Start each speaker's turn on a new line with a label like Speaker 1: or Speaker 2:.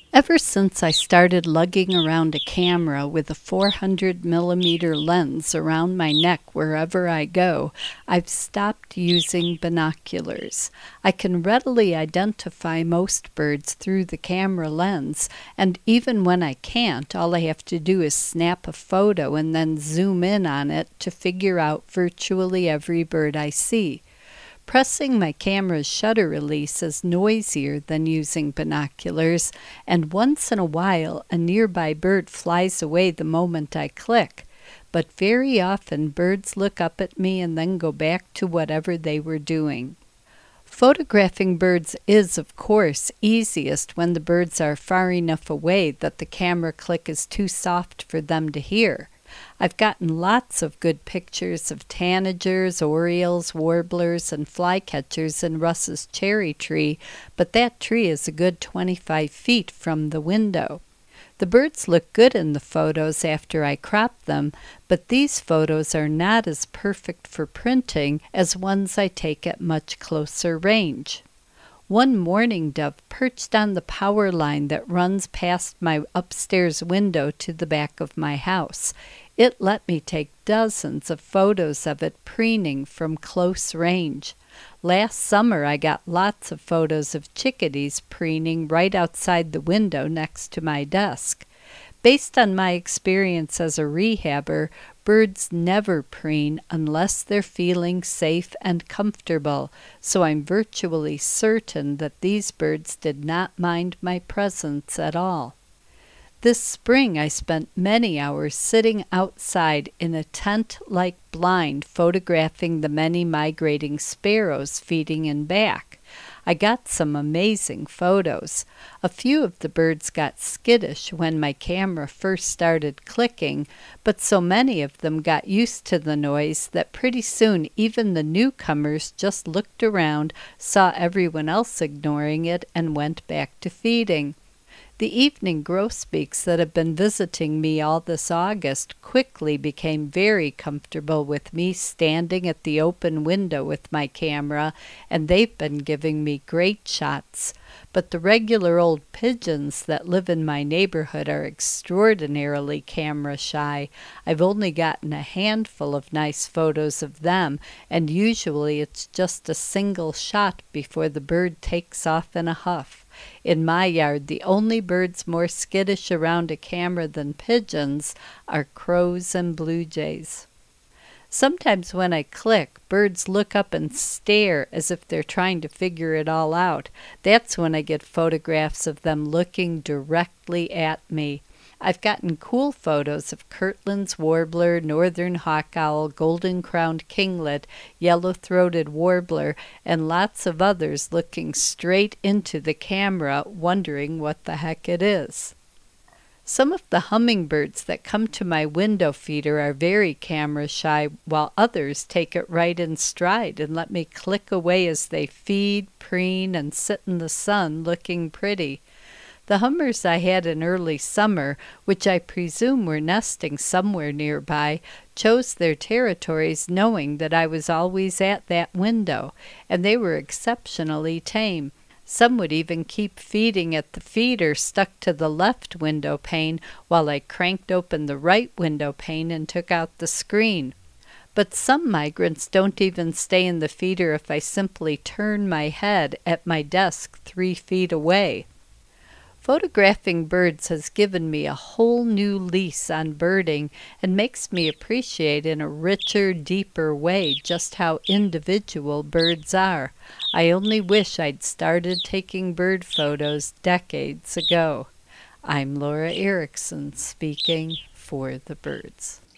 Speaker 1: Ever since I started lugging around a camera with a 400 millimeter lens around my neck wherever I go, I've stopped using binoculars. I can readily identify most birds through the camera lens, and even when I can't, all I have to do is snap a photo and then zoom in on it to figure out virtually every bird I see. Pressing my camera's shutter release is noisier than using binoculars, and once in a while a nearby bird flies away the moment I click. But very often birds look up at me and then go back to whatever they were doing. Photographing birds is, of course, easiest when the birds are far enough away that the camera click is too soft for them to hear. I've gotten lots of good pictures of tanagers, orioles, warblers, and flycatchers in Russ's cherry tree, but that tree is a good 25 feet from the window. The birds look good in the photos after I crop them, but these photos are not as perfect for printing as ones I take at much closer range. One mourning dove perched on the power line that runs past my upstairs window to the back of my house. It let me take dozens of photos of it preening from close range. Last summer I got lots of photos of chickadees preening right outside the window next to my desk. Based on my experience as a rehabber, birds never preen unless they're feeling safe and comfortable, so I'm virtually certain that these birds did not mind my presence at all. This spring I spent many hours sitting outside in a tent-like blind photographing the many migrating sparrows feeding in back. I got some amazing photos. A few of the birds got skittish when my camera first started clicking, but so many of them got used to the noise that pretty soon even the newcomers just looked around, saw everyone else ignoring it, and went back to feeding. The evening grosbeaks that have been visiting me all this August quickly became very comfortable with me standing at the open window with my camera, and they've been giving me great shots. But the regular old pigeons that live in my neighborhood are extraordinarily camera shy. I've only gotten a handful of nice photos of them, and usually it's just a single shot before the bird takes off in a huff. In my yard, the only birds more skittish around a camera than pigeons are crows and blue jays. Sometimes when I click, birds look up and stare as if they're trying to figure it all out. That's when I get photographs of them looking directly at me. I've gotten cool photos of Kirtland's warbler, northern hawk owl, golden-crowned kinglet, yellow-throated warbler, and lots of others looking straight into the camera, wondering what the heck it is. Some of the hummingbirds that come to my window feeder are very camera shy, while others take it right in stride and let me click away as they feed, preen, and sit in the sun looking pretty. The hummers I had in early summer, which I presume were nesting somewhere nearby, chose their territories knowing that I was always at that window, and they were exceptionally tame. Some would even keep feeding at the feeder stuck to the left window pane while I cranked open the right window pane and took out the screen. But some migrants don't even stay in the feeder if I simply turn my head at my desk 3 feet away. Photographing birds has given me a whole new lease on birding and makes me appreciate in a richer, deeper way just how individual birds are. I only wish I'd started taking bird photos decades ago. I'm Laura Erickson speaking for the birds.